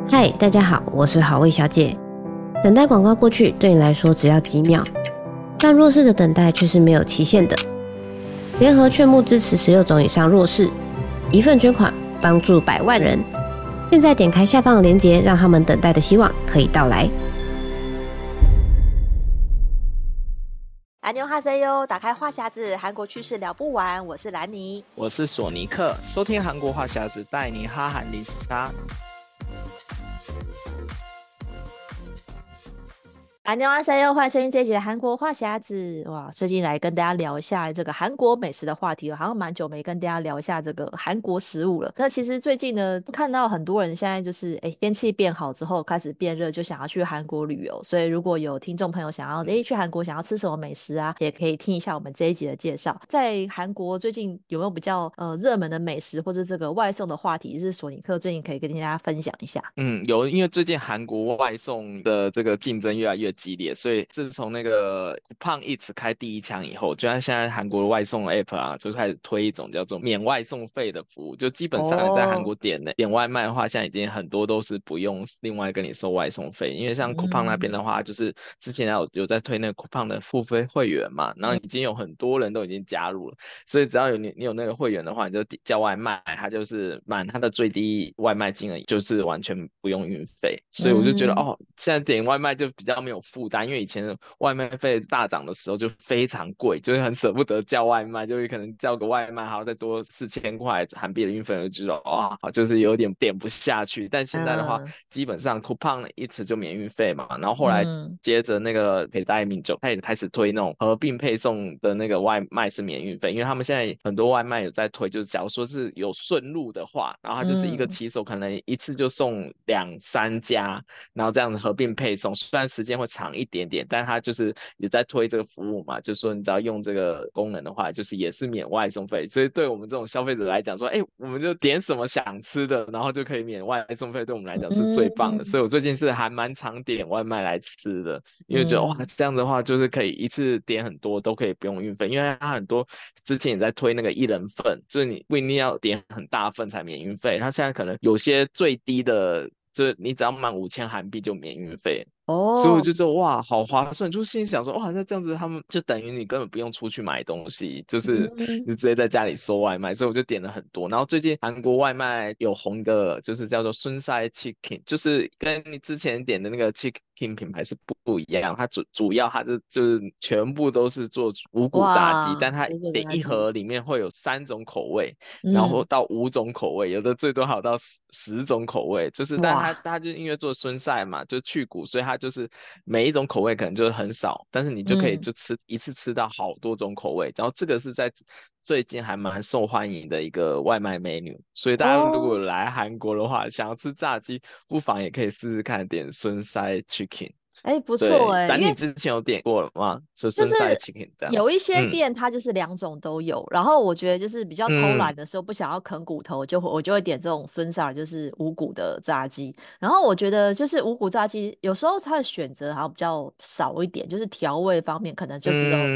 嗨，大家好，我是好味小姐。等待广告过去对你来说只要几秒，但弱势的等待却是没有期限的。联合劝募支持16种以上弱势，一份捐款帮助100万人。现在点开下方的链接，让他们等待的希望可以到来。 안녕하세요，打开话匣子，韩国趣事聊不完。我是兰妮， 我是索尼克，收听韩国话匣子，带你哈韩零时差。 안녕하세요，欢迎收听这一集的韩国话匣子。哇，最近来跟大家聊一下这个韩国美食的话题，好像蛮久没跟大家聊一下这个韩国食物了。那其实最近呢，看到很多人现在就是天气变好之后开始变热，就想要去韩国旅游。所以如果有听众朋友想要去韩国想要吃什么美食啊，也可以听一下我们这一集的介绍。在韩国最近有没有比较热门的美食或者这个外送的话题，是索尼克最近可以跟大家分享一下？ 有，因为最近韩国外送的这个竞争越来越激烈，所以自从那个胖 Eats 开第一枪以后，就像现在韩国的外送 App 啊，就开始推一种叫做免外送费的服务，就基本上你在韩国点外卖的话，现在已经很多都是不用另外跟你收外送费，因为像 Coupang 那边的话，就是之前有在推那个 Coupang 的付费会员嘛，然后已经有很多人都已经加入了，所以只要你有那个会员的话，你就叫外卖，它就是满它的最低外卖金额就是完全不用运费，所以我就觉得现在点外卖就比较没有负担，因为以前外卖费大涨的时候就非常贵，就是很舍不得叫外卖，就是可能叫个外卖还要再多4000块韩币的运费，我就觉得就是有点点不下去。但现在的话，基本上 Coupang 一次就免运费嘛，然后后来接着那个北大民众他也开始推那种合并配送的那个外卖是免运费，因为他们现在很多外卖有在推，就是假如说是有顺路的话，然后他就是一个骑手可能一次就送2、3家，然后这样子合并配送，虽然时间会长一点点，但他就是也在推这个服务嘛，就是说你只要用这个功能的话，就是也是免外送费，所以对我们这种消费者来讲说，我们就点什么想吃的，然后就可以免外送费，对我们来讲是最棒的，所以我最近是还蛮常点外卖来吃的，因为觉得这样子的话就是可以一次点很多都可以不用运费，因为它很多之前也在推那个1人份，就是你不一定要点很大份才免运费，它现在可能有些最低的就是你只要满5000韩币就免运费，所以我就说哇，好划算，就心里想说哇，那这样子他们就等于你根本不用出去买东西，就是你直接在家里收外卖，所以我就点了很多。然后最近韩国外卖有红一个，就是叫做sunsae chicken，就是跟你之前点的那个 chicken 品牌是不一样，它主要它就是全部都是做无骨炸鸡，但它一盒里面会有3种口味，然后到5种口味，有的最多还有到10种口味，就是但它就因为做sunsae嘛，就去骨，所以它就是每一种口味可能就是很少，但是你就可以就一次吃到好多种口味，然后这个是在最近还蛮受欢迎的一个外卖 menu， 所以大家如果来韩国的话，想要吃炸鸡，不妨也可以试试看点sunsae chicken。 不错对，但因为你之前有点过了吗？就就是生菜 chicken 这样子。 有一些店它就是2种都有，然后我觉得就是比较偷懒的时候不想要啃骨头，我就会点这种孙萨尔，就是无骨的炸鸡。然后我觉得就是无骨炸鸡有时候它的选择好像比较少一点，就是调味方面可能就只有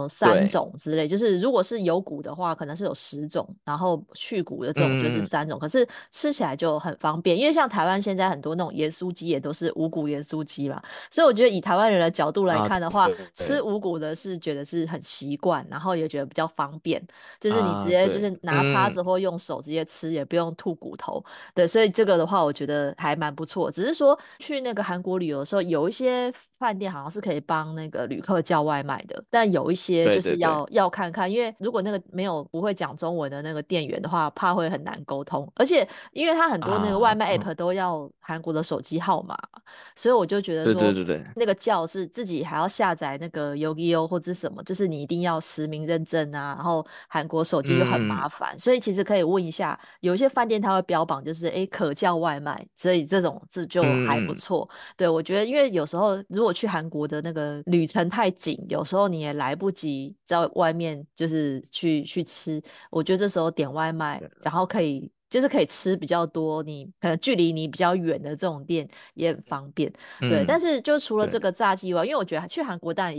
3 对种之类，就是如果是有骨的话可能是有10种，然后去骨的这种就是3种，可是吃起来就很方便，因为像台湾现在很多那种盐酥鸡也都是无骨盐酥鸡嘛，所以我觉得以台湾人的角度来看的话，吃无骨的是觉得是很习惯，然后也觉得比较方便，就是你直接就是拿叉子或用手直接吃，也不用吐骨头。对，所以这个的话，我觉得还蛮不错。只是说去那个韩国旅游的时候，有一些饭店好像是可以帮那个旅客叫外卖的，但有一些就是要看看，因为如果那个不会讲中文的那个店员的话，怕会很难沟通，而且因为他很多那个外卖 app 都要韩国的手机号码，所以我就觉得说， 对， 那个叫是自己还要下载那个 Yogiyo 或者什么，就是你一定要实名认证啊，然后韩国手机就很麻烦，所以其实可以问一下，有一些饭店它会标榜就是可叫外卖，所以这种字就还不错。对，我觉得因为有时候如果去韩国的那个旅程太紧，有时候你也来不及在外面就是去吃，我觉得这时候点外卖，然后就是可以吃比较多，你可能距离你比较远的这种店也很方便。对，但是就除了这个炸鸡外，因为我觉得去韩国当然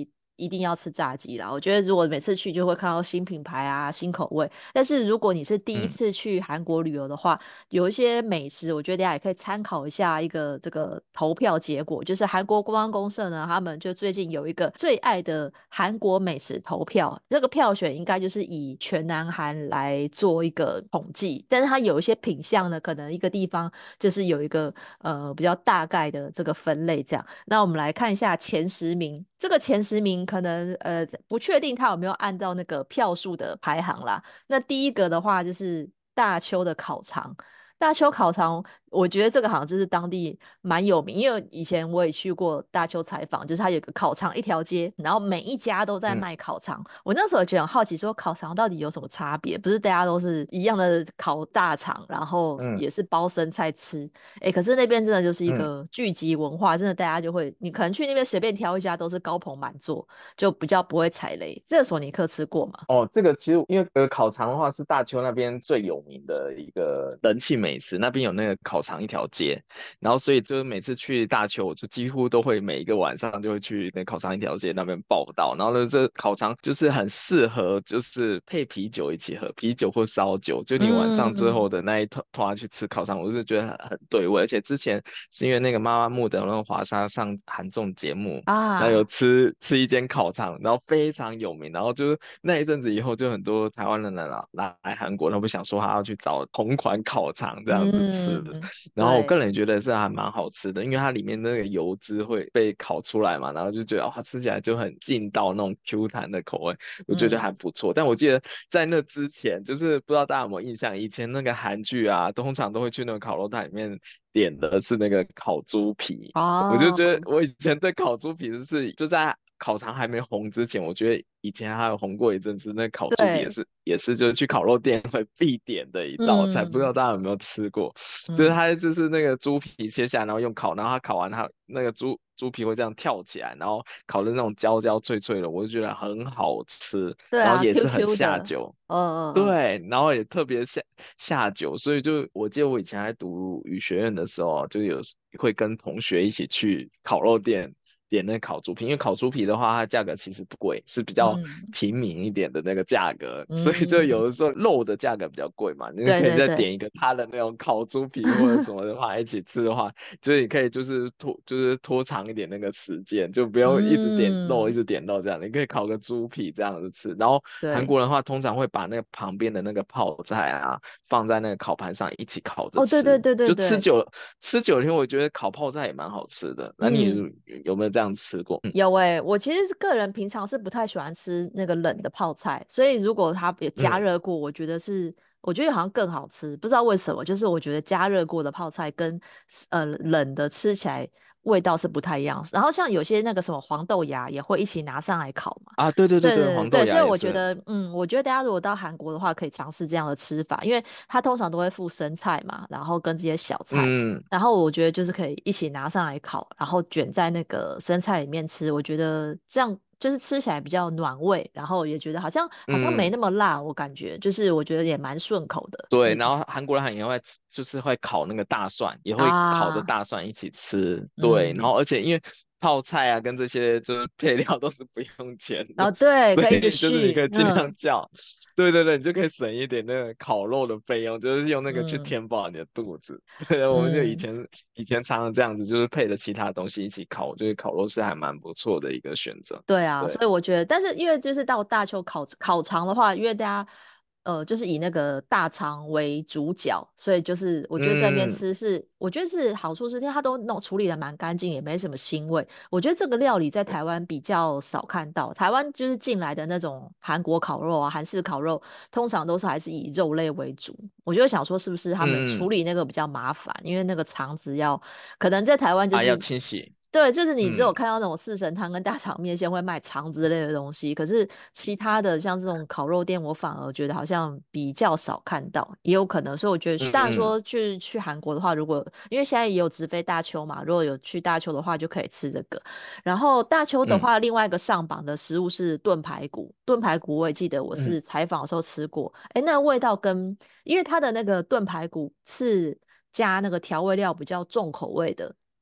一定要吃炸鸡啦。我觉得如果每次去就会看到新品牌啊、新口味，但是如果你是第一嗯次去韩国旅游的话，有一些美食，我觉得大家也可以参考一下一个这个投票结果，就是韩国观光公社呢，他们就最近有一个最爱的韩国美食投票，这个票选应该就是以全南韩来做一个统计，但是它有一些品项呢，可能一个地方就是有一个比较大概的这个分类这样。那我们来看一下前10名，这个前10名可能不确定他有没有按照那个票数的排行啦。那第一个的话就是大邱的烤肠，大邱烤肠，我觉得这个好像就是当地蛮有名，因为以前我也去过大邱采访，就是它有个烤肠一条街，然后每一家都在嗯卖烤肠。我那时候也觉得很好奇，说烤肠到底有什么差别？不是大家都是一样的烤大肠，然后嗯也是包生菜吃，可是那边真的就是一嗯。 个聚集文化，真的大家就会，你可能去那边随便挑一家都是高朋满座，就比较不会踩雷。这个索尼克吃过吗？ 哦，这个其实因为烤肠的话是大邱那边最有名的一个人气美食，那边有那个烤肠一条街，然后所以就是每次去大邱，我就几乎都会每一个晚上就会去那烤肠一条街那边报道，然后呢，这烤肠就是很适合就是配啤酒一起喝，啤酒或烧酒，就你晚上最嗯， 后的那一团去吃烤肠，我是觉得很对味，而且之前是因为那个妈妈木的那个华莎上韩综节目。然后有啊， 吃一间烤肠，然后非常有名，然后就是那一阵子以后，就很多台湾人来韩国，他们想说他要去找同款烤肠这样子吃的， 嗯， 然后我个对， 人也觉得是还蛮好吃的，因为它里面那个油脂会被烤出来嘛，然后就觉得哇，吃起来就很劲道那种 Q 弹的口味，我觉得嗯， 还不错。但我记得在那之前，就是不知道大家有没有印象，以前那个韩剧啊，通常都会去那个烤肉摊里面点的是那个烤猪皮。我就觉得哦， 我以前对烤猪皮就在烤肠还没红之前，我觉得以前还有红过一阵子，那烤猪皮也对， 是也是就是去烤肉店会必点的一道菜，不知道嗯大家有没有吃过？就是嗯， 它就是那个猪皮切下来，然后用烤，然后它烤完它那个猪皮会这样跳起来，然后烤的那种焦焦脆脆的，我就觉得很好吃，然后对啊也是很 ，QQ 的， 下酒。 嗯嗯嗯， 对，然后也特别下酒，所以就我记得我以前在读语学院的时候啊，就会跟同学一起去烤肉店点那烤猪皮，因为烤猪皮的话，它价格其实不贵，是比较嗯平民一点的那个价格，所以就嗯， 有的时候肉的价格比较贵嘛，你就可以对对对， 再点一个它的那种烤猪皮或者什么的话一起吃的话，就是你可以就是拖长一点那个时间，就不用一直点肉一嗯， 直点肉这样，你可以烤个猪皮这样子吃，然后韩对， 国人的话通常会把那个旁边的那个泡菜啊放在那个烤盘上一起烤着哦，对对吃， 对对就对， 吃久了以后，我觉得烤泡菜也蛮好吃的。那你嗯。 有没有这样吃过？嗯有我其实是个人平常是不太喜欢吃那个冷的泡菜，所以如果它有加嗯热过，我觉得好像更好吃，不知道为什么，就是我觉得加热过的泡菜跟冷的吃起来味道是不太一样。然后像有些那个什么黄豆芽也会一起拿上来烤嘛， 啊，对对对对， 对对对对， 黄豆所以芽也是。 我觉得，我觉得大家如果到韩国的话，可以尝试这样的吃法，因为它通常都会附生菜嘛，然后跟这些小菜， 嗯然后我觉得就是可以一起拿上来烤，然后卷在那个生菜里面吃，我觉得这样就是吃起来比较暖胃，然后也觉得好像没嗯， 那么辣，我感觉就是我觉得也蛮顺口的，可对。 以看然后韩国人也会吃，就是会烤那个大蒜，也会烤着啊， 大蒜一起吃。对，然嗯， 后而且因为泡菜啊跟这些就是配料都是不用钱的， 然后对， 所可以一直以就是你可续， 以尽量叫。对对对，你就可以省一点那个烤肉的费用，就是用那个去嗯填饱你的肚子。对，我们就以嗯。 前以前常常这样子，就是配着其他东西一起烤，我觉得烤肉是还蛮不错的一个选择。 对啊， 对， 所以我觉得，但是因为就是到大邱烤肠的话，因为大家就是以那个大肠为主角，所以就是我觉得在那边嗯吃是，我觉得是好处是，因为它都弄处理的蛮干净，也没什么腥味。我觉得这个料理在台湾比较少看到，台湾就是进来的那种韩国烤肉啊、韩式烤肉，通常都是还是以肉类为主。我就想说，是不是他们处嗯嗯， 理那个比较麻烦，因为那个肠子可能在台湾就啊，要是。 清洗。 对，就是你只有嗯看到那种四神汤跟大肠面线会卖肠子类的东西，可是其他的像这种烤肉店，我反而觉得好像比较少看到，也有可能。所以我觉得去，当然嗯嗯说去韩国的话，如果因为现在也有直飞大邱嘛，如果有去大邱的话，就可以吃这个。然后大邱的嗯话，另外一个上榜的食物是炖排骨，炖排骨我也记得我嗯是采访的时候吃过，诶，那个味道因为它的那个炖排骨是加那个调味料比较重口味的。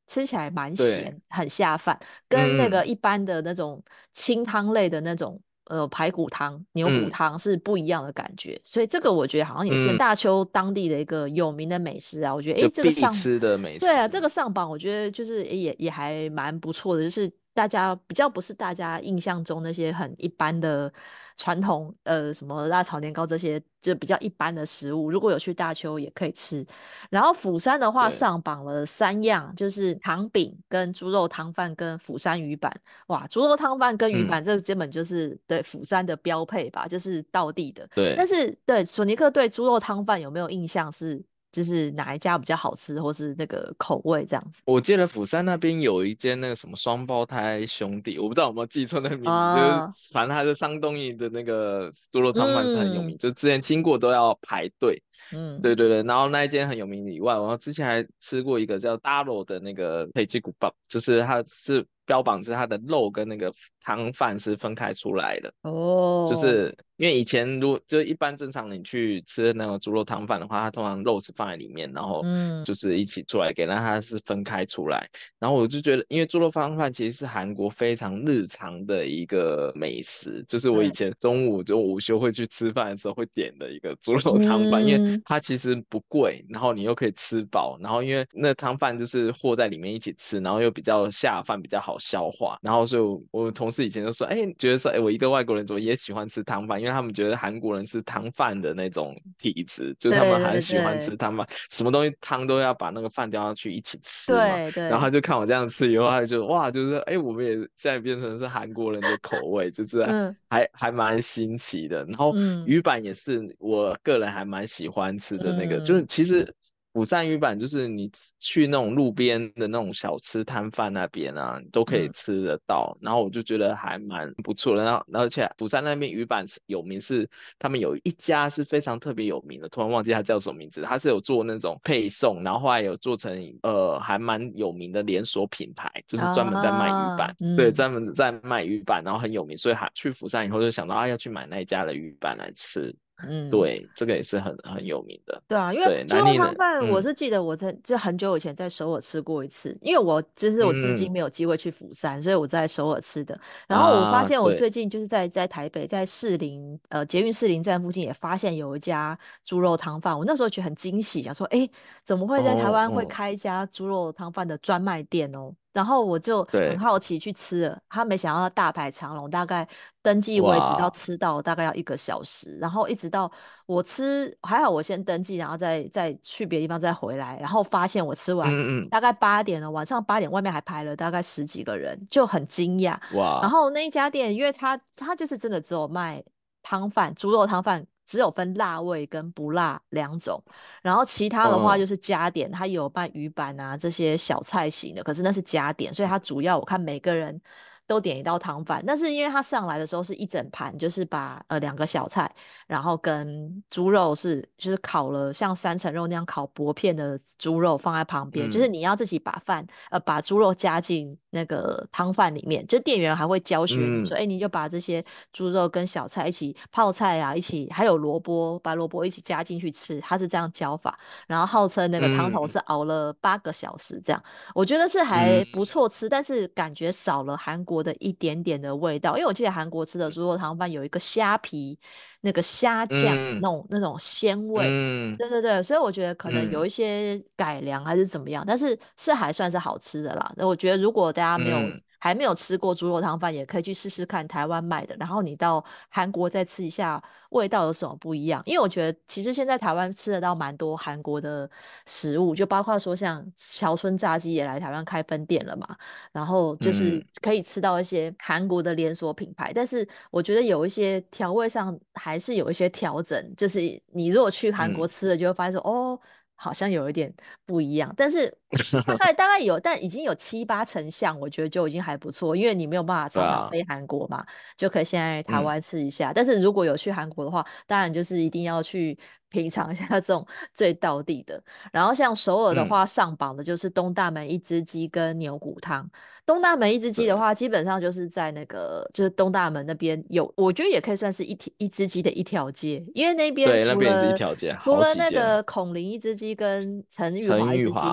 吃起来蛮对， 咸，很下饭，跟那个嗯一般的那种清汤类的那种排骨汤、牛骨嗯汤是不一样的感觉，所以这个我觉得好像也是嗯， 大邱当地的一个有名的美食啊。我觉得诶，这个就必上吃的美对啊， 食。 这个上榜我觉得就是诶也还蛮不错的，就是大家比较不是大家印象中那些很一般的传统什么辣炒年糕这些就比较一般的食物，如果有去大邱也可以吃。然后釜山的话对， 上榜了3样，就是糖饼跟猪肉汤饭跟釜山鱼板。哇，猪肉汤饭跟鱼嗯板这个根本就是对釜山的标配吧，就是道地的。但对。 是对索尼克对猪肉汤饭有没有印象是？就是哪一家比较好吃，或是那个口味这样子我记得釜山那边有一间那个什么双胞胎兄弟，我不知道有没有记错那个名字，就是啊？ 反正他是桑东营的那个猪肉汤饭是很有名， 嗯就之前经过都要排队。对嗯对对，然后那一间很有名以外，然后之前还吃过一个叫 Daro 的那个佩吉古堡，就是它是标榜是它的肉跟那个汤饭是分开出来的。就哦是因为以前就一般正常你去吃那种猪肉汤饭的话，它通常肉是放在里面，然后嗯就是一起出来给，但它是分开出来。然后我就觉得，因为猪肉汤饭其实是韩国非常日常的一个美食，就是我以对前中午就午休会去吃饭的时候会点的一个猪肉汤饭，因为嗯它其实不贵，然后你又可以吃饱，然后因为那汤饭就是和在里面一起吃，然后又比较下饭，比较好消化。然后所以我同事以前就说，哎，觉得说，哎，我一个外国人怎么也喜欢吃汤饭，因为他们觉得韩国人是汤饭的那种体质，就是他们对对很喜欢吃对汤饭，什么东西汤都要把那个饭丢下去一起吃嘛。然后他对对， 就看我这样吃以后，他就哇，就是哎，我们也现在变成是韩国人的口味，就是嗯还蛮新奇的。然后嗯鱼板也是我个人还蛮喜欢吃的那个，就是嗯其实釜山鱼板就是你去那种路边的那种小吃摊贩那边啊，你都可以嗯吃得到。然后我就觉得还蛮不错的。然后而且釜山那边鱼板是有名是他们有一家是非常特别有名的，突然忘记它叫什么名字。它是有做那种配送，然后后来有做成还蛮有名的连锁品牌，就是专门在卖鱼板。对，专门在卖鱼板，然后很有名，所以还去釜山以后就想到啊，要去买那一家的鱼板来吃。 嗯。 对，这个也是很有名的。 对啊，因为对， 猪肉南宁的， 汤饭，我嗯是记得我就很久以前在首尔吃过一次，因为我至今嗯没有机会去釜山，所以我在首尔吃的。然后我发啊， 现我对， 最近就是在台北，在捷运士林站附近也发现有一家猪肉汤饭，我那时候觉得很惊喜，想说，诶，怎么会在台湾会哦哦， 开一家猪肉汤饭的专卖店哦？然后我就很对， 好奇去吃了，他没想到大排长龙，大概登记位置到哇， 吃到大概要1个小时，然后一直到我吃，还好我先登记，然后再去别的地方再回来，然后发现我吃完嗯嗯， 大概8点了，晚上8点外面还排了大概10几个人，就很惊讶。然哇， 后那一家店，因为它就是真的只有卖汤饭，猪肉汤饭。只有分辣味跟不辣2种，然后其他的话就嗯是加点，它有卖鱼板啊这些小菜型的，可是那是加点，所以它主要我看每个人都点一道汤饭，但是因为它上来的时候是一整盘，就是把2个小菜，然后跟猪肉就是烤了像3层肉那样烤薄片的猪肉放在旁边，就是嗯你要自己把猪肉加进那个汤饭里面，就店员还会教学你嗯说，哎，你就把这些猪肉跟小菜一起泡菜啊，一起还有萝卜，把萝卜一起加进去吃，他是这样教法。然后号称那个汤头嗯是熬了8个小时这样，我觉得是还不嗯错吃，但是感觉少了韩国的一点点的味道，因为我记得韩国吃的猪肉汤饭有一个虾皮那个虾酱嗯那种鲜味。 嗯对对对，所以我觉得可能有嗯一些改良还是怎么样，但是还算是好吃的啦。那我觉得如果大家嗯还没有吃过猪肉汤饭，也可以去试试看台湾卖的，然后你到韩国再吃一下，味道有什么不一样？因为我觉得其实现在台湾吃得到蛮多韩国的食物，就包括说像桥村炸鸡也来台湾开分店了嘛，然后就是嗯可以吃到一些韩国的连锁品牌，但是我觉得有一些调味上还是有一些调整，就是你如果去韩国嗯， 吃了，就会发现说哦，好像有一点不一样，但是大概有，但已经有7、8成像，我觉得就已经还不错，因为你没有办法对啊， 常常飞韩国嘛，就可以现在台嗯湾吃一下。但是如果有去韩国的话，当然就是一定要去品尝一下这种最道地的。然后像首尔的嗯， 话，上榜的就是东大门一只鸡跟牛骨汤。东大门一只鸡的对话，基本上就是在那个就是东大门那边有，我觉得也可以算是一只鸡的一条街，因为那边对，那边也是一除了条街， 除好几间。 了那个孔林一只鸡跟陈玉陈华一只鸡玉华，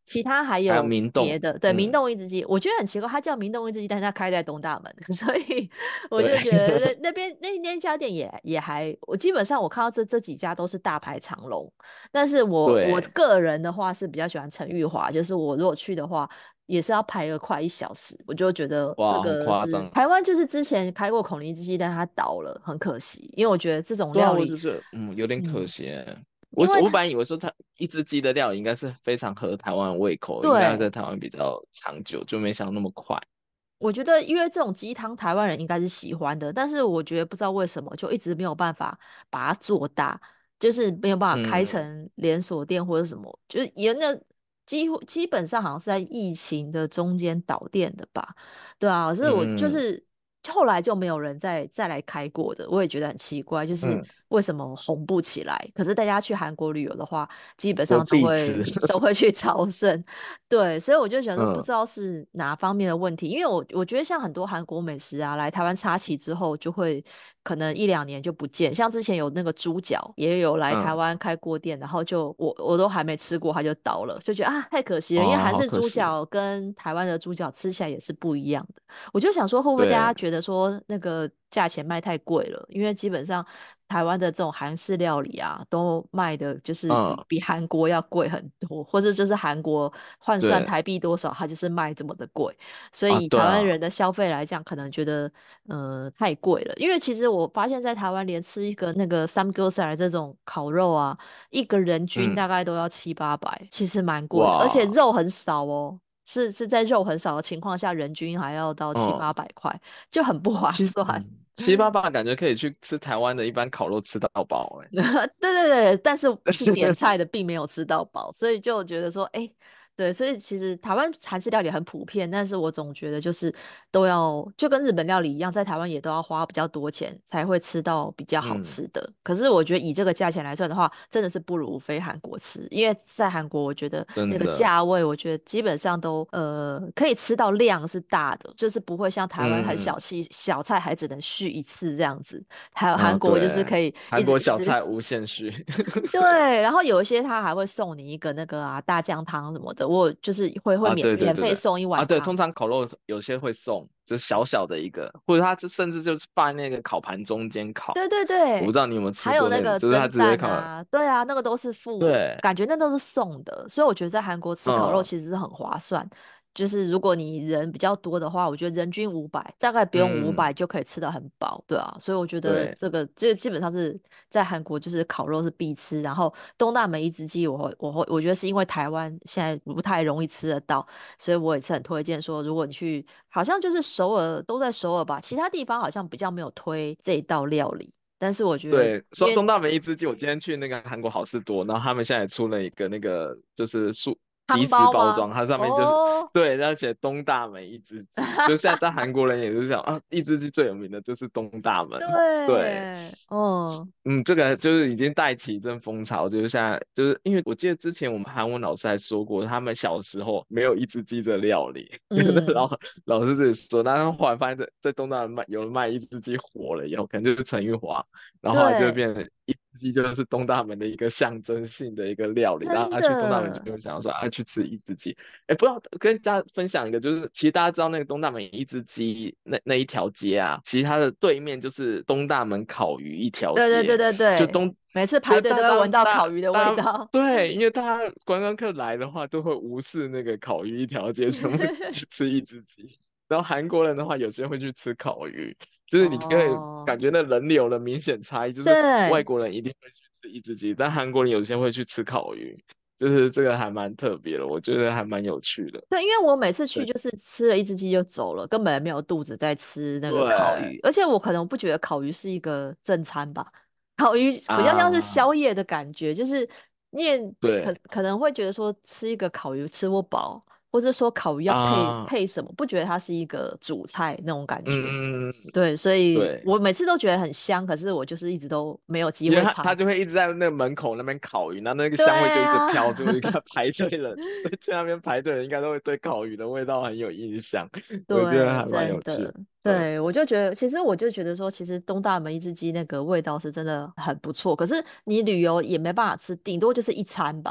其他还还有有明洞， 别的，对，明洞一只鸡，我觉得很奇怪，它叫明洞一只鸡，但是它开在东大门，所以我对， 就觉得那边那家店也还，我基本上我看到这几家都是大排长龙，但是我对， 个人的话是比较喜欢陈玉华，就是我如果去的话。也是要排个快1小时，我就觉得这哇，很个夸张。 是台湾，就是之前开过孔林之鸡，但它倒了，很可惜，因为我觉得这种对啊， 料理， 我就觉得有点可嗯， 惜耶。 因为它我本来以为说它一只鸡的料理应该是非常合台湾胃口，应该在对台湾比较长久，就没想到那么快。 我觉得，因为这种鸡汤台湾人应该是喜欢的，但是我觉得不知道为什么就一直没有办法把它做大，就是没有办法开嗯成连锁店或者什么，就是也那基本上好像是在疫情的中间倒店的吧，对啊，可是我就嗯是后来就没有人再来开过的，我也觉得很奇怪，就是嗯， 为什么红不起来？可是大家去韩国旅游的话，基本就上都必吃。 会都会去朝圣。对，所以我就想说，不嗯知道是哪方面的问题，因为我觉得像很多韩国美食啊，来台湾插旗之后，就会可能1、2年就不见。像之前有那个猪脚，也有来台嗯， 湾开过店，然后就我都还没吃过，它就倒了，就觉得啊太可惜了，因为哦， 韩式好可惜。 猪脚跟台湾的猪脚吃起来也是不一样的。我就想说，会不会大对， 家觉得说那个价钱卖太贵了？因为基本上台湾的这种韩式料理啊，都卖的就是比嗯比韩国要贵很多，或者就是韩国换算对台币多少，它就是卖这么的贵。所啊， 以台湾对啊， 人的消费来讲，可能觉得太贵了。因为其实我发现，在台湾连吃一个那个samgyeopsal 这种烤肉啊，一个人均嗯， 大概都要7、800，其实蛮贵的，而且哇， 肉很少哦。是在肉很少的情况下，人均还要到七嗯， 八百块，就很不划算。 7、800感觉可以去吃台湾的一般烤肉吃到饱哎。 对对对，但是是点菜的，并没有吃到饱，所以就觉得说，哎，对，所以其实台湾韩式料理很普遍，但是我总觉得就是都要就跟日本料理一样，在台湾也都要花比较多钱才会吃到比较好嗯， 吃的。可是我觉得以这个价钱来算的话，真的是不如飞韩国吃，因为在韩国我觉得那个真的， 价位，我觉得基本上都可以吃到量是大的，就是不会像台湾很嗯小气，小菜还只能续一次这样子。还有韩嗯， 国就是对， 可以一韩国直一直小菜无限续。 对，然后有一些他还会送你一个那个啊大酱汤什么的，我就是会啊， 免对对免费对对，啊对， 送一碗汤。 通常烤肉有些会送，就是小小的一个，或者它甚至就是放在那个烤盘中间烤。 对对我不对， 知道你有没有吃还有那过那种，就是它个蒸直接烤。 蛋啊，对啊，那个都是付， 对， 感觉那都是送的，所以我觉得在韩国吃烤肉嗯其实是很划算。就是如果你人比较多的话，我觉得人均500，大概不用五嗯， 百就可以吃得很饱，对啊。所以我觉得对这个基本上是在韩国就是烤肉是必吃，然后东大门一只鸡我觉得是因为台湾现在不太容易吃得到，所以我也是很推荐说，如果你去，好像就是首尔都在首尔吧，其他地方好像比较没有推这一道料理。但是我觉得， 对，说因为到东大门一只鸡，我今天去那个韩国好事多，然后他们现在出了一个那个就是即汤时包吗？ 包装，它上面就是哦， 对，然后写东大门一只鸡，就现在在韩国人也是讲啊，一只鸡最有名的就是东大门。对， 对，哦， 这个就是已经带起一阵风潮，就是现在就是因为我记得之前我们韩文老师还说过，他们小时候没有一只鸡的料理，就是嗯， 老师自己说，但是后来发现在东大门有人卖一只鸡火了以后，可能就是陈玉华，然后后来就对， 变成一只鸡就是东大门的一个象征性的一个料理，然后真他去东大门就的， 会想要说啊去吃一只鸡。哎，不要跟大家分享一个，就是其实大家知道那个东大门一只鸡那一条街啊，其实它的对面就是东大门烤鱼一条对对对街， 对对， 就东。 每次排对， 队都会闻到烤鱼的味道。 对，因为大家观光客来的话，都会无视那个烤鱼一条街，全部去吃一只鸡。然后韩国人的话，有些会去吃烤鱼，就是你可以哦， 感觉那人流的明显差异，就是外对国人一定会去吃一只鸡，但韩国人有些会去吃烤鱼，就是这个还蛮特别的，我觉得还蛮有趣的。 对，因为我每次去对就是吃了一只鸡就走了，根本没有肚子在吃那个烤对鱼，而且我可能不觉得烤鱼是一个正餐吧，烤鱼比较像是啊， 宵夜的感觉，就是你也可对可能会觉得说吃一个烤鱼吃不饱，或者说烤鱼要配啊， 配什么，不觉得它是一个主菜那种感觉。 嗯， 对，所以对。 我每次都觉得很香，可是我就是一直都没有机因为会他就尝试。 会一直在那个门口那边烤鱼，然后那个对香味就一直啊， 飘，就一个排队人，所以去那边排队的人应该都会对烤鱼的味道很有印象，我觉得对， 还蛮真的， 有趣的。对对，我就觉得，其实我就觉得说，其实东大门一只鸡那个味道是真的很不错，可是你旅游也没办法吃，顶多就是一餐吧。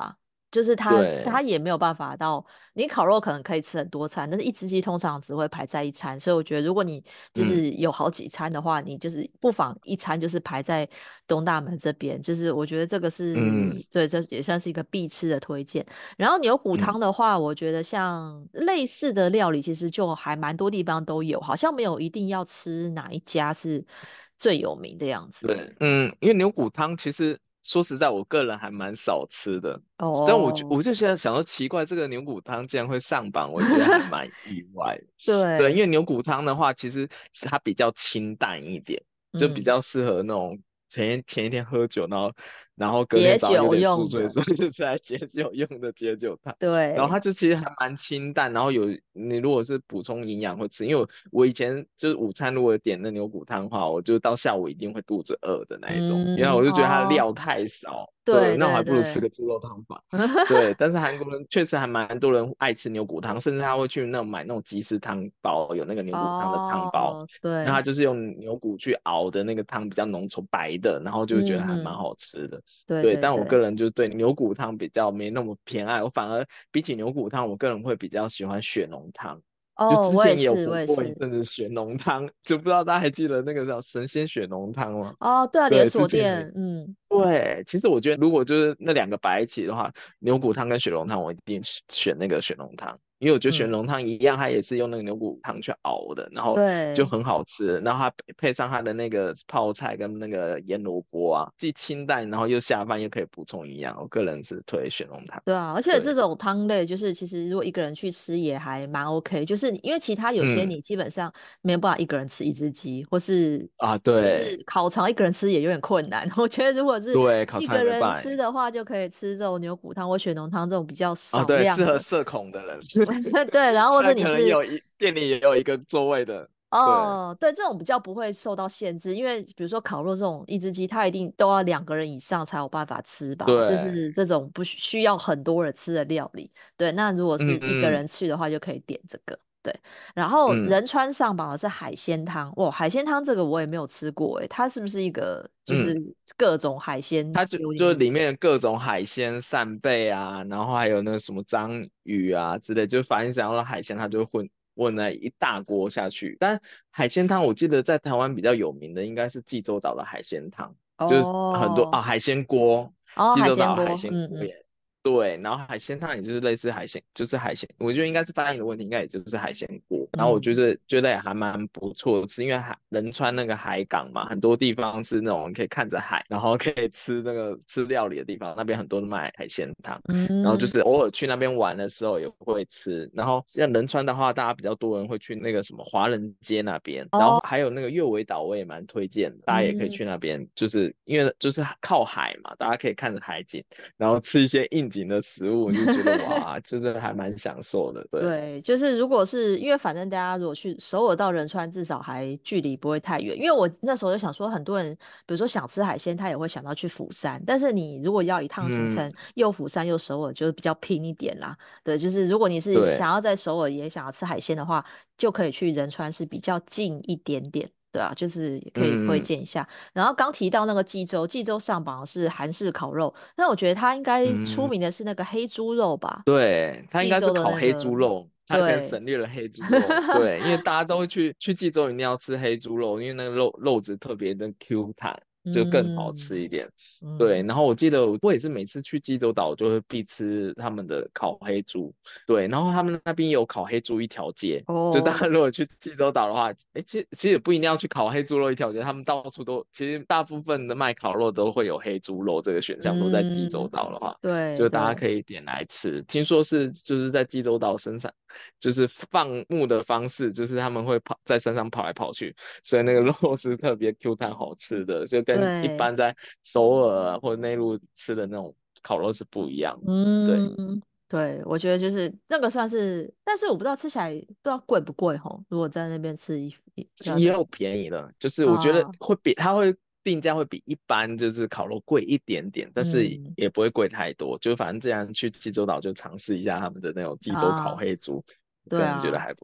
就是它对， 也没有办法到你烤肉可能可以吃很多餐，但是一只鸡通常只会排在一餐，所以我觉得如果你就嗯是有好几餐的话，你就是不妨一餐就是排在东大门这边，就是我觉得这个是嗯对，这也算是一个必吃的推荐。然后牛骨嗯汤的话，我觉得像类似的料理，其实就还蛮多地方都有，好像没有一定要吃哪一家是最有名的样子。 对，因为牛骨汤其实说实在，我个人还蛮少吃的，但我就哦， 我就现在想说奇怪，这个牛骨汤竟然会上榜，我觉得还蛮意外。对，因对， 为牛骨汤的话，其实它比较清淡一点，就比嗯， 较适合那种前一天喝酒，然后隔天早上有解酒点宿醉， 用的， 所以就吃来解酒用的解酒汤。然后对， 它就其实还蛮清淡，然后你如果是补充营养会吃，因为我以前就是午餐如果点那牛骨汤的话，我就到下午一定会肚子饿的那一种，因为嗯， 我就觉得它的哦， 料太少。对， 对那我还不如吃对对， 个猪肉汤吧。对，但是韩国人确实还蛮多人爱吃牛骨汤，甚至他会去买那种即食汤包，有那个牛骨汤的汤包， 哦，对， 那他就是用牛骨去熬的那个汤比较浓稠白的，然后就觉得还蛮嗯嗯， 好吃的。 对对，但我个对对， 人就对牛骨汤比较没那么偏爱，我反而比起牛骨汤，我个人会比较喜欢血浓汤。就哦， 之前也有我也是，我红过一也是。 阵子血浓汤，就不知道大家还记得那个叫神仙血浓汤吗？ 哦，对啊，连对，之前有锁店，嗯对，其实我觉得如果就是那两个摆一起的话，牛骨汤跟血浓汤，我一定选那个血浓汤，因为我觉得血嗯， 浓汤一样，它也是用那个牛骨汤去熬的，然后就对很好吃，然后它配上它的那个泡菜跟那个腌萝卜啊，既清淡，然后又下饭又可以补充营养，我个人是推血浓汤。 对啊，而且这对， 种汤类就是其实如果一个人去吃也还蛮 OK，就是因为其他有些嗯你基本上没有办法一个人吃一只鸡，或是啊， 就是对烤肠一个人吃也有点困难。我觉得如果是对，烤一个人肠也没办法吃的话，就可以吃这种牛骨汤或血浓汤这种比较啊， 少对，适量的。 合社恐的人， 对，然后或虽然可能者你是店里也有一个座位的，对哦，对，这种比较不会受到限制，因为比如说烤肉这种一只鸡，它一定都要2个人以上才有办法吃饱，就对， 是这种不需要很多人吃的料理。对，那如果是一个人嗯嗯去的话，就可以点这个。对，然后嗯仁川上榜的是海鲜汤，哇，海鲜汤这个我也没有吃过，诶，它是不是一个就是嗯。 各种海鲜它就丢进去？ 就里面各种海鲜扇贝啊，然后还有那个什么章鱼啊之类，就反正只要是海鲜，它就会混在一大锅下去。但海鲜汤我记得在台湾比较有名的应该是济州岛的海鲜汤，就是很多哦海鲜锅， 哦，海济州岛鲜锅， 的海鲜嗯嗯， 锅也对，然后海鲜汤也就是类似海鲜，就是海鲜，我觉得应该是翻译的问题，应该也就是海鲜锅。然后我觉嗯， 得也还蛮不错的吃，因为仁川那个海港嘛，很多地方是那种可以看着海，然后可以吃料理的地方，那边很多都卖海鲜汤。然后就嗯， 是偶尔去那边玩的时候也会吃。然后像仁川的话，大家比较多人会去那个什么华人街那边，然后哦， 还有那个月尾岛，我也蛮推荐的，大家也可以嗯。 去那边，就是因为就是靠海嘛，大家可以看着海景。然后吃一些应景的食物，你就觉得哇，就是还蛮享受的。对， 对，就是如果是因为反正大家如果去首尔到仁川，至少还距离不会太远。因为我那时候就想说，很多人比如说想吃海鲜，他也会想到去釜山。但是你如果要一趟行嗯， 程又釜山又首尔，就是比较拼一点啦。对，就是如果你是想对， 要在首尔也想要吃海鲜的话，就可以去仁川，是比较近一点点。对啊，就是也可以推嗯荐一下。然后刚提到那个济州，济州上榜的是韩式烤肉，那我觉得它应该出嗯， 名的是那个黑猪肉吧。 对，它应该是济州的烤黑那个， 猪肉，它可能对， 省略了黑猪肉。对，因为大家都会去济州一定要吃黑猪肉，因为那个肉质特别的 Q 弹，就更好吃嗯一点。对， 嗯， 然后我记得我也是每次去济州岛就会必吃他们的烤黑猪，对，然后他们那边有烤黑猪一条街，就大哦， 家如果去济州岛的话，其实也不一定要去烤黑猪肉一条街，他们到处都，其实大部分的卖烤肉都会有黑猪肉这个选项，如果在济州嗯， 岛的话。就大家对对， 可以点来吃。听说是就是在济州岛身上，就是放牧的方式，就是他们会在山上跑来跑去，所以那个肉是特别 Q 弹好吃的，就跟一对， 般在首尔或者内陆吃的那种烤肉是不一样的。对， 嗯，对，我觉得就是那个算是，但是我不知道吃起来不知道贵不贵吼。如果在那边吃不知道也有便宜的，就是我觉得啊， 它会定价会比一般就是烤肉贵一点点，但是嗯也不会贵太多。就反正这样去济州岛就尝试一下他们的那种济州烤啊， 黑猪，个人觉得对啊。 还不错。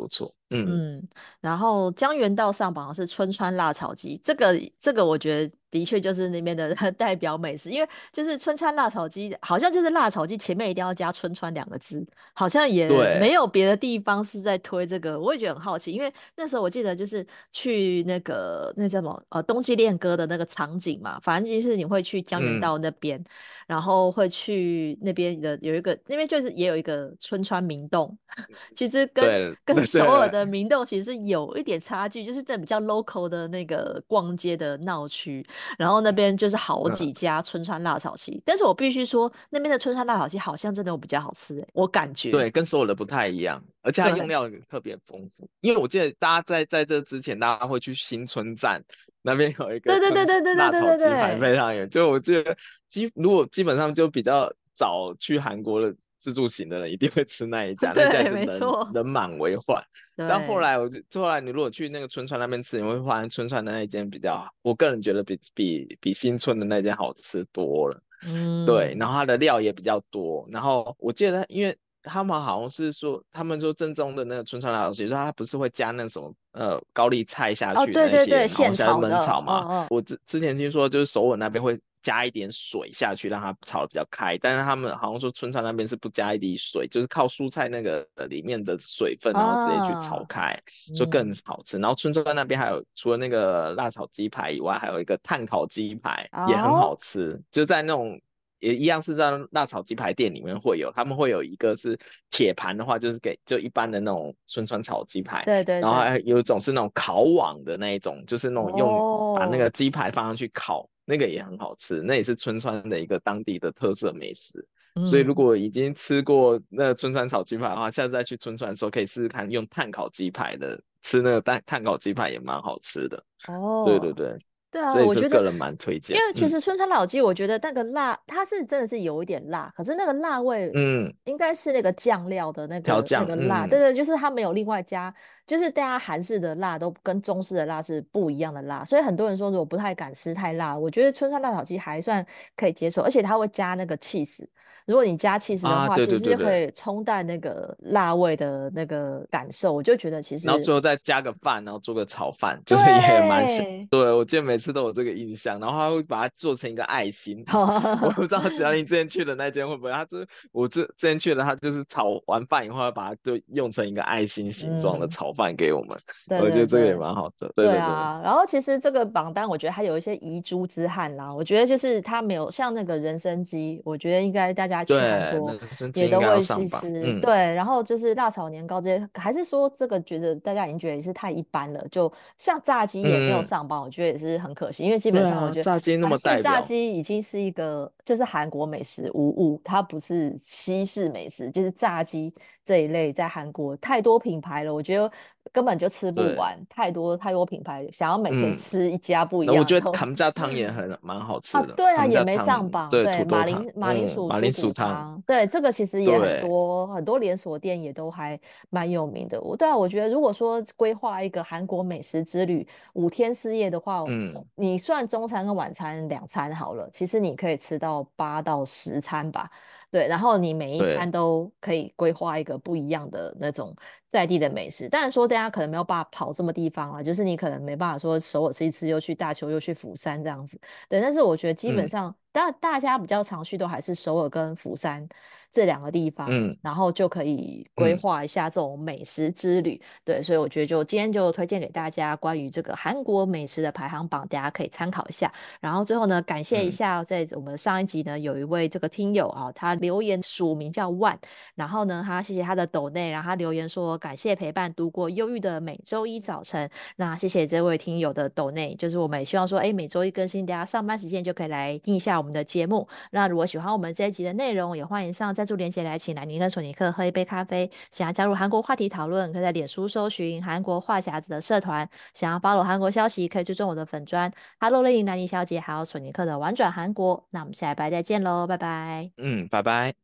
嗯， 然后江原道上榜的是春川辣炒鸡，这个我觉得的确就是那边的代表美食，因为就是春川辣炒鸡，好像就是辣炒鸡前面一定要加春川两个字，好像也没对， 有别的地方是在推这个，我也觉得很好奇，因为那时候我记得就是去那叫什么冬季恋歌的那个场景嘛，反正就是你会去江原嗯， 道那边，然后会去那边的有一个那边就是也有一个春川明洞，其实跟对跟对对， 首尔的明洞其实是有一点差距，就是这比较 local 的那个逛街的闹区，然后那边就是好几嗯。 家春川辣炒鸡，但是我必须说那边的春川辣炒鸡好像真的有比较好吃欸，我感觉。 对，跟所有的不太一样，而且它用对， 料特别丰富。因为我记得大家在这之前，大家会去新村站那边有一个对对对对对对辣对对炒鸡排， 对非常远。就我记得如果基本上就比较早去韩国的自助行的人，一定会吃那一家，那一家也对， 是没错， 人满为患。但后对， 来后来你如果去那个春川那边吃，你会发现春川的那一间比较好，我个人觉得比新村的那间好吃多了。对，然嗯， 后它的料也比较多，然后我记得，因为他们好像是说，他们说正宗的那个春川老师说他不是会加那什么高丽菜下哦， 去对对对， 那些，然后现下去炒的， 焖炒嘛。我之前听说就是首尔那边会加一点水下去，让它炒的比较开，但是他们好像说春川那边是不加一滴水，就是靠蔬菜那个里面的水分，然后直接去炒啊， 开，就更嗯， 好吃。然后春川那边还有除了那个辣炒鸡排以外，还有一个炭烤鸡排也很好哦， 吃，就在那种。也一样是在辣炒鸡排店里面会有，他们会有一个是铁盘的话，就是就一般的那种春川炒鸡排， 对对对， 然后还有一种是那种烤网的那一种，就是那种把那个哦， 鸡排放上去烤，那个也很好吃，那也是春川的一个当地的特色美食。所以如嗯， 果已经吃过那个春川炒鸡排的话，下次再去春川的时候可以试试看用炭烤鸡排的，吃那个炭烤鸡排也蛮好吃的。对对哦。 对， 对啊， 这也我觉得， 是个人蛮推荐。 因为其实春山老鸡，我觉得那个辣，它是真的是有一点辣，可是那个辣味嗯， 应该是那个酱料的那个那调酱， 个辣，对对，就是它没有另外加，就是大家韩式的辣都跟中式的辣是不一样的辣，所以很多人说如果不太敢吃太辣，我觉得春山辣炒鸡还算可以接受，而且它会加那个 cheese，如果你加 cheese 的啊， 话， 对其实就可对对对， 以冲淡那个辣味的那个感受，我就觉得其实然后最后再加个饭，然后做个炒饭，就是也蛮香。 对。 对，我记得每次都有这个印象，然后他会把它做成一个爱心。我不知道子玲之前去的那间会不会，我之前去的，他就是炒完饭以后，把它就用成一个爱心形状的嗯， 炒饭给我们。 对我觉得这个也对对。 蛮好的。对对对对啊，然后其实这个榜单我觉得还有一些遗珠之憾啦。我觉得就是它没有像那个人参鸡，我觉得应该大家去韩对， 国那生鸡应该要也都会去上榜。 吃。 嗯， 对，然后就是辣炒年糕这些，还是说这个觉得大家已经觉得也是太一般了。就像炸鸡也没有嗯， 上榜，我觉得也是很可惜，因为基本对啊， 上我觉得炸鸡那么韩式代表。 炸鸡已经是一个就是韩国美食无误，它不是西式美食，就是炸鸡这一类在韩国太多品牌了，我觉得根本就吃不对， 完，太多太多品牌，想要每天嗯， 吃一家不一那我觉得样都卡姆加汤也蛮好啊， 吃的， 对啊， 卡姆也没加汤， 上榜。 对， 对， 土豆汤， 马铃薯马铃猪骨薯汤， 汤，对，这个其实也很对， 多很多连锁店也都还蛮有名的。对啊，我觉得如果说规划一个韩国美食之旅5天4夜的话， 嗯， 你算中餐跟晚餐2餐好了，其实你可以吃到8到10餐吧。对，然后你每一餐对， 都可以规划一个不一样的那种在地的美食。当然说大家可能没有办法跑这么地方啊，就是你可能没办法说首尔吃一吃，又去大邱又去釜山这样子。对，但是我觉得基本嗯上，大家比较常去都还是首尔跟釜山这两个地方， 嗯然后就可以规嗯划一下这种美食之旅。对，所以我觉得就今天就推荐给大家关于这个韩国美食的排行榜，大家可以参考一下。然后最后呢，感谢一嗯下，在我们上一集呢，有一位这个听友啊，他留言署名叫万，然后呢，他谢谢他的抖内，然后他留言说感谢陪伴度过忧郁的每周一早晨。那谢谢这位听友的抖内，就是我们也希望说，哎，每周一更新，大家上班时间就可以来听一下我们的节目。那如果喜欢我们这一集的内容，也欢迎上赞助连结来请兰妮跟索尼克喝一杯咖啡。想要加入韩国话题讨论，可以在脸书搜寻韩国话匣子的社团。想要 follow 韩国消息，可以追踪我的粉砖 Hello 丽玲兰妮小姐，还有索尼克的玩转韩国。那我们下礼拜再见喽，拜拜。 嗯，拜拜。